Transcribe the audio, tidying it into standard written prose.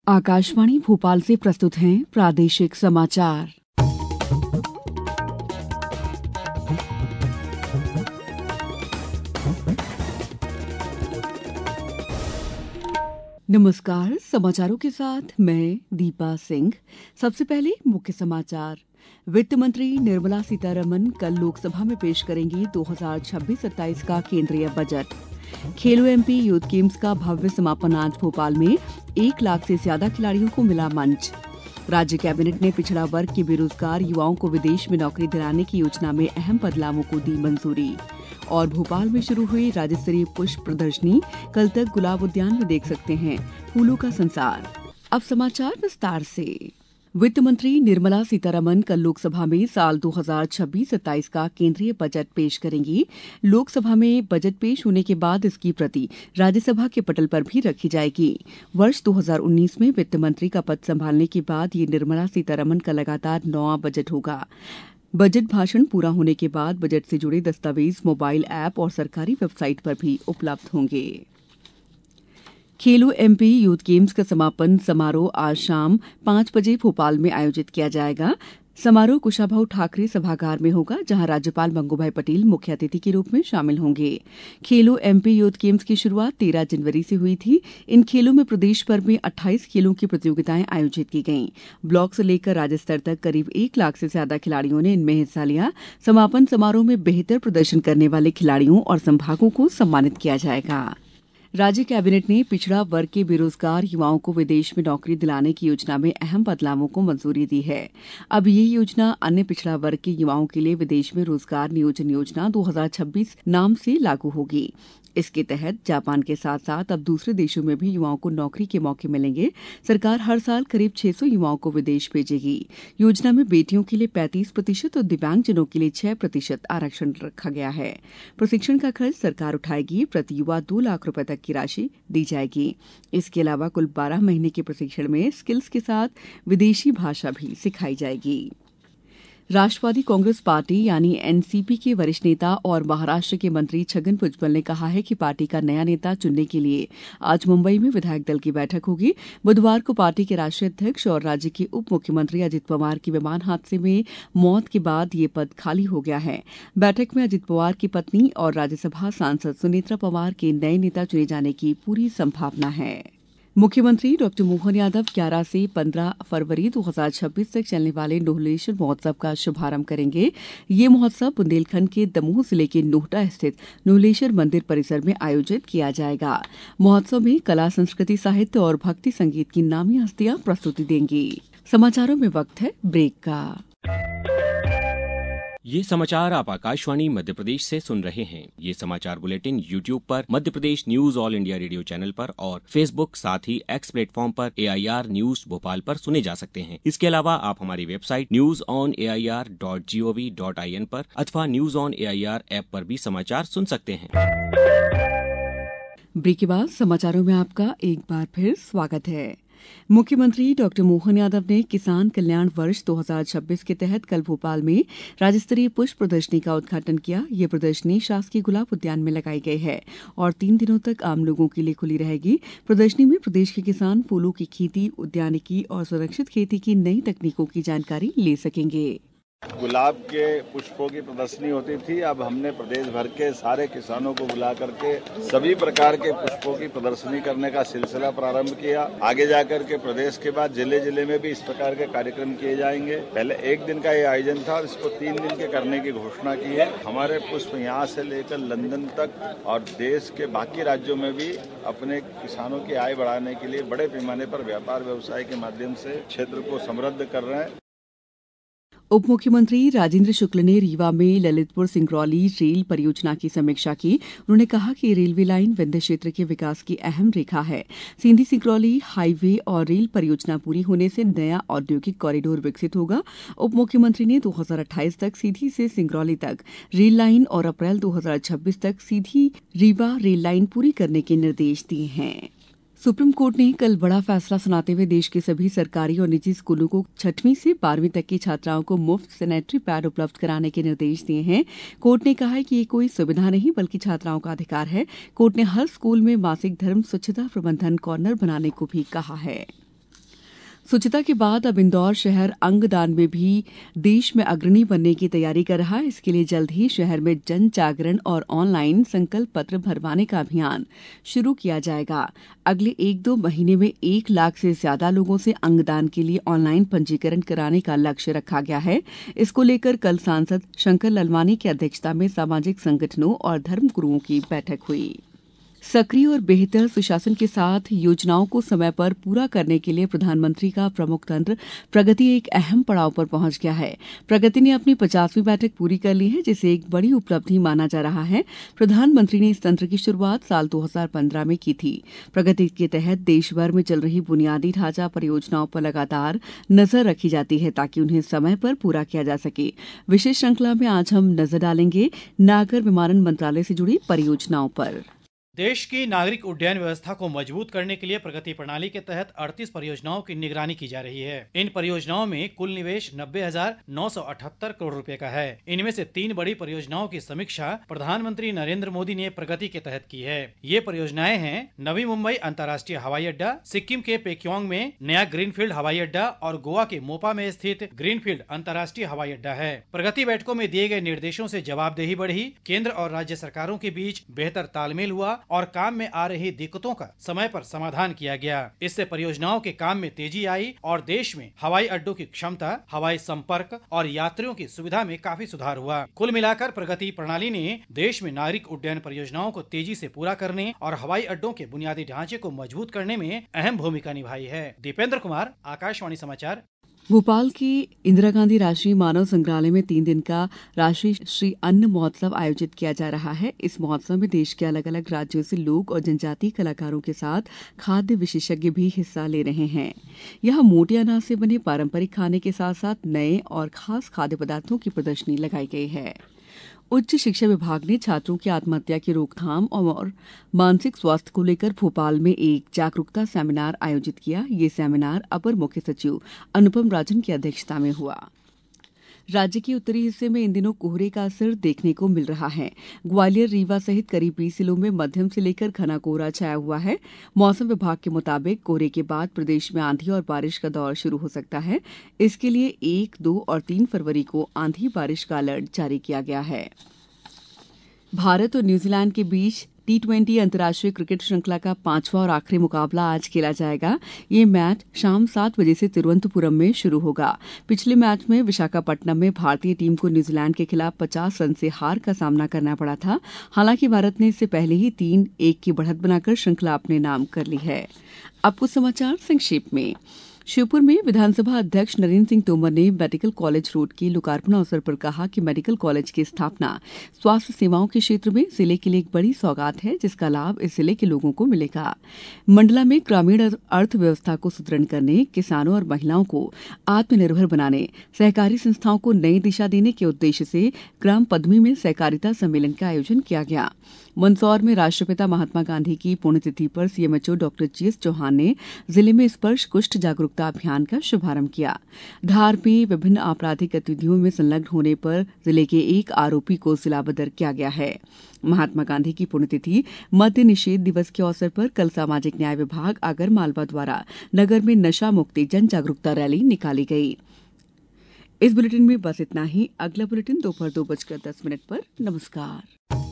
आकाशवाणी भोपाल से प्रस्तुत हैं प्रादेशिक समाचार। नमस्कार, समाचारों के साथ मैं दीपा सिंह। सबसे पहले मुख्य समाचार। वित्त मंत्री निर्मला सीतारमण कल लोकसभा में पेश करेंगी 2026-27 का केंद्रीय बजट। खेलो एमपी यूथ गेम्स का भव्य समापन आज भोपाल में 1 लाख से ज्यादा खिलाड़ियों को मिला मंच। राज्य कैबिनेट ने पिछड़ा वर्ग के बेरोजगार युवाओं को विदेश में नौकरी दिलाने की योजना में अहम बदलावों को दी मंजूरी। और भोपाल में शुरू हुई राज्य स्तरीय पुष्प प्रदर्शनी, कल तक गुलाब उद्यान में देख सकते हैं फूलों का संसार। अब समाचार विस्तार से। वित्त मंत्री निर्मला सीतारमण कल लोकसभा में साल 2026-27 का केंद्रीय बजट पेश करेंगी। लोकसभा में बजट पेश होने के बाद इसकी प्रति राज्यसभा के पटल पर भी रखी जाएगी। वर्ष 2019 में वित्त मंत्री का पद संभालने के बाद ये निर्मला सीतारमण का लगातार 9वां बजट होगा। बजट भाषण पूरा होने के बाद बजट से जुड़े दस्तावेज मोबाइल ऐप और सरकारी वेबसाइट पर भी उपलब्ध होंगे। खेलो एमपी यूथ गेम्स का समापन समारोह आज शाम 5 बजे भोपाल में आयोजित किया जाएगा। समारोह कुशाभाऊ ठाकरे सभागार में होगा, जहां राज्यपाल मंगूभाई पटेल मुख्य अतिथि के रूप में शामिल होंगे। खेलो एमपी यूथ गेम्स की शुरुआत 13 जनवरी से हुई थी। इन खेलों में प्रदेश भर में 28 खेलों की प्रतियोगिताएं आयोजित की गईं। ब्लॉक से लेकर राज्य स्तर तक करीब 1 लाख से ज्यादा खिलाड़ियों ने इनमें हिस्सा लिया। समापन समारोह में बेहतर प्रदर्शन करने वाले खिलाड़ियों और संभागों को सम्मानित किया जाएगा। राज्य कैबिनेट ने पिछड़ा वर्ग के बेरोजगार युवाओं को विदेश में नौकरी दिलाने की योजना में अहम बदलावों को मंजूरी दी है। अब ये योजना अन्य पिछड़ा वर्ग के युवाओं के लिए विदेश में रोजगार नियोजन योजना 2026 नाम से लागू होगी। इसके तहत जापान के साथ साथ अब दूसरे देशों में भी युवाओं को नौकरी के मौके मिलेंगे। सरकार हर साल करीब 600 युवाओं को विदेश भेजेगी। योजना में बेटियों के लिए 35% और दिव्यांगजनों के लिए 6% आरक्षण रखा गया है। प्रशिक्षण का खर्च सरकार उठाएगी। प्रति युवा 2 लाख रुपए तक की राशि दी जाएगी। इसके अलावा कुल 12 महीने के प्रशिक्षण में स्किल्स के साथ विदेशी भाषा भी सिखाई जाएगी। राष्ट्रवादी कांग्रेस पार्टी यानी एनसीपी के वरिष्ठ नेता और महाराष्ट्र के मंत्री छगन भुजबल ने कहा है कि पार्टी का नया नेता चुनने के लिए आज मुंबई में विधायक दल की बैठक होगी। बुधवार को पार्टी के राष्ट्रीय अध्यक्ष और राज्य के उप मुख्यमंत्री अजित पवार की विमान हादसे में मौत के बाद ये पद खाली हो गया है। बैठक में अजित पवार की पत्नी और राज्यसभा सांसद सुनेत्रा पवार के नए नेता चुने जाने की पूरी संभावना है। मुख्यमंत्री डॉ मोहन यादव 11 से 15 फरवरी 2026 तक चलने वाले नोहलेश्वर महोत्सव का शुभारंभ करेंगे। ये महोत्सव बुंदेलखंड के दमोह जिले के नोहटा स्थित नोहलेश्वर मंदिर परिसर में आयोजित किया जाएगा। महोत्सव में कला, संस्कृति, साहित्य और भक्ति संगीत की नामी हस्तियां प्रस्तुति देंगी। समाचारों में वक्त है ब्रेक का। ये समाचार आप आकाशवाणी मध्य प्रदेश से सुन रहे हैं। ये समाचार बुलेटिन YouTube पर Madhya Pradesh news All India Radio channel पर और Facebook साथ ही X प्लेटफॉर्म पर AIR न्यूज भोपाल पर सुने जा सकते हैं। इसके अलावा आप हमारी वेबसाइट newsonair.gov.in पर अथवा न्यूज ऑन AIR ऐप पर भी समाचार सुन सकते हैं। ब्रेक के बाद समाचारों में आपका एक बार फिर स्वागत है। मुख्यमंत्री डॉ मोहन यादव ने किसान कल्याण वर्ष 2026 के तहत कल भोपाल में राज्य स्तरीय पुष्प प्रदर्शनी का उद्घाटन किया। ये प्रदर्शनी शासकीय गुलाब उद्यान में लगाई गई है और 3 दिनों तक आम लोगों के लिए खुली रहेगी। प्रदर्शनी में प्रदेश के किसान फूलों की खेती, उद्यानिकी और सुरक्षित खेती की नई तकनीकों की जानकारी ले सकेंगे। गुलाब के पुष्पों की प्रदर्शनी होती थी। अब हमने प्रदेश भर के सारे किसानों को बुला करके सभी प्रकार के पुष्पों की प्रदर्शनी करने का सिलसिला प्रारंभ किया। आगे जाकर के प्रदेश के बाद जिले जिले में भी इस प्रकार के कार्यक्रम किए जाएंगे। पहले 1 दिन का ये आयोजन था और इसको 3 दिन के करने की घोषणा की है। हमारे पुष्प यहाँ से लेकर लंदन तक और देश के बाकी राज्यों में भी अपने किसानों की आय बढ़ाने के लिए बड़े पैमाने पर व्यापार व्यवसाय के माध्यम से क्षेत्र को समृद्ध कर रहे हैं। उप मुख्यमंत्री राजेंद्र शुक्ल ने रीवा में ललितपुर सिंगरौली रेल परियोजना की समीक्षा की। उन्होंने कहा कि रेलवे लाइन विंध्य क्षेत्र के विकास की अहम रेखा है। सींधी सिंगरौली हाईवे और रेल परियोजना पूरी होने से नया औद्योगिक कॉरिडोर विकसित होगा। उप मुख्यमंत्री ने 2028 तक सीधी से सिंगरौली तक रेल लाइन और अप्रैल 2026 तक सीधी रीवा रेल लाइन पूरी करने के निर्देश दिए हैं। सुप्रीम कोर्ट ने कल बड़ा फैसला सुनाते हुए देश के सभी सरकारी और निजी स्कूलों को 6वीं से 12वीं तक की छात्राओं को मुफ्त सैनिटरी पैड उपलब्ध कराने के निर्देश दिए हैं। कोर्ट ने कहा है कि ये कोई सुविधा नहीं बल्कि छात्राओं का अधिकार है। कोर्ट ने हर स्कूल में मासिक धर्म स्वच्छता प्रबंधन कॉर्नर बनाने को भी कहा है। स्वच्छता के बाद अब इंदौर शहर अंगदान में भी देश में अग्रणी बनने की तैयारी कर रहा है। इसके लिए जल्द ही शहर में जन जागरण और ऑनलाइन संकल्प पत्र भरवाने का अभियान शुरू किया जाएगा। अगले 1-2 महीने में 1 लाख से ज्यादा लोगों से अंगदान के लिए ऑनलाइन पंजीकरण कराने का लक्ष्य रखा गया है। इसको लेकर कल सांसद शंकर ललवानी की अध्यक्षता में सामाजिक संगठनों और धर्मगुरुओं की बैठक हुई। सक्रिय और बेहतर सुशासन के साथ योजनाओं को समय पर पूरा करने के लिए प्रधानमंत्री का प्रमुख तंत्र प्रगति एक अहम पड़ाव पर पहुंच गया है। प्रगति ने अपनी 50वीं बैठक पूरी कर ली है, जिसे एक बड़ी उपलब्धि माना जा रहा है। प्रधानमंत्री ने इस तंत्र की शुरुआत साल 2015 में की थी। प्रगति के तहत देश भर में चल रही बुनियादी ढांचा परियोजनाओं पर लगातार नजर रखी जाती है ताकि उन्हें समय पर पूरा किया जा सके। विशेष श्रृंखला में आज हम नजर डालेंगे नागर विमानन मंत्रालय से जुड़ी परियोजनाओं पर। देश की नागरिक उड्डयन व्यवस्था को मजबूत करने के लिए प्रगति प्रणाली के तहत 38 परियोजनाओं की निगरानी की जा रही है। इन परियोजनाओं में कुल निवेश 90,978 करोड़ रुपए का है। इनमें से 3 बड़ी परियोजनाओं की समीक्षा प्रधानमंत्री नरेंद्र मोदी ने प्रगति के तहत की है। ये परियोजनाएं हैं नवी मुंबई अंतर्राष्ट्रीय हवाई अड्डा, सिक्किम के पेक्योंग में नया ग्रीनफील्ड हवाई अड्डा और गोवा के मोपा में स्थित ग्रीनफील्ड अंतर्राष्ट्रीय हवाई अड्डा है। प्रगति बैठकों में दिए गए निर्देशों से जवाबदेही बढ़ी, केंद्र और राज्य सरकारों के बीच बेहतर तालमेल हुआ और काम में आ रही दिक्कतों का समय पर समाधान किया गया। इससे परियोजनाओं के काम में तेजी आई और देश में हवाई अड्डों की क्षमता, हवाई संपर्क और यात्रियों की सुविधा में काफी सुधार हुआ। कुल मिलाकर प्रगति प्रणाली ने देश में नागरिक उड्डयन परियोजनाओं को तेजी से पूरा करने और हवाई अड्डों के बुनियादी ढांचे को मजबूत करने में अहम भूमिका निभाई है। दीपेंद्र कुमार, आकाशवाणी समाचार। भोपाल के इंदिरा गांधी राष्ट्रीय मानव संग्रहालय में 3 दिन का राष्ट्रीय श्री अन्न महोत्सव आयोजित किया जा रहा है। इस महोत्सव में देश के अलग अलग राज्यों से लोक और जनजातीय कलाकारों के साथ खाद्य विशेषज्ञ भी हिस्सा ले रहे हैं। यहाँ मोटे अनाज से बने पारंपरिक खाने के साथ साथ नए और खास खाद्य पदार्थों की प्रदर्शनी लगाई गई है। उच्च शिक्षा विभाग ने छात्रों की आत्महत्या की रोकथाम और मानसिक स्वास्थ्य को लेकर भोपाल में एक जागरूकता सेमिनार आयोजित किया। ये सेमिनार अपर मुख्य सचिव अनुपम राजन की अध्यक्षता में हुआ। राज्य के उत्तरी हिस्से में इन दिनों कोहरे का असर देखने को मिल रहा है। ग्वालियर, रीवा सहित करीब 20 जिलों में मध्यम से लेकर घना कोहरा छाया हुआ है। मौसम विभाग के मुताबिक कोहरे के बाद प्रदेश में आंधी और बारिश का दौर शुरू हो सकता है। इसके लिए 1, 2 और 3 फरवरी को आंधी बारिश का अलर्ट जारी किया गया है। भारत और न्यूजीलैंड के बीच T20 अंतर्राष्ट्रीय क्रिकेट श्रृंखला का 5वां और आखिरी मुकाबला आज खेला जाएगा। ये मैच शाम 7 बजे से तिरुवनंतपुरम में शुरू होगा। पिछले मैच में विशाखापट्टनम में भारतीय टीम को न्यूजीलैंड के खिलाफ 50 रन से हार का सामना करना पड़ा था। हालांकि भारत ने इससे पहले ही 3-1 की बढ़त बनाकर श्रृंखला अपने नाम कर ली है। अब कुछ समाचार संक्षेप में। श्योपुर में विधानसभा अध्यक्ष नरेंद्र सिंह तोमर ने मेडिकल कॉलेज रोड के लोकार्पण अवसर पर कहा कि मेडिकल कॉलेज की स्थापना स्वास्थ्य सेवाओं के क्षेत्र में जिले के लिए एक बड़ी सौगात है, जिसका लाभ इस जिले के लोगों को मिलेगा। मंडला में ग्रामीण अर्थव्यवस्था को सुदृढ़ करने, किसानों और महिलाओं को आत्मनिर्भर बनाने, सहकारी संस्थाओं को नई दिशा देने के उद्देश्य से ग्राम पद्मी में सहकारिता सम्मेलन का आयोजन किया गया। मंदसौर में राष्ट्रपिता महात्मा गांधी की पुण्यतिथि पर सीएमएचओ डॉक्टर जीएस चौहान ने जिले में स्पर्श कुष्ठ जागरूकता अभियान का शुभारंभ किया। धार में विभिन्न आपराधिक गतिविधियों में संलग्न होने पर जिले के एक आरोपी को जिलाबदर किया गया है। महात्मा गांधी की पुण्यतिथि मद्य निषेध दिवस के अवसर पर कल सामाजिक न्याय विभाग आगर मालवा द्वारा नगर में नशा मुक्ति जन जागरूकता रैली निकाली गई। इस बुलेटिन में बस इतना ही। अगला बुलेटिन दोपहर 2:10 पर। नमस्कार।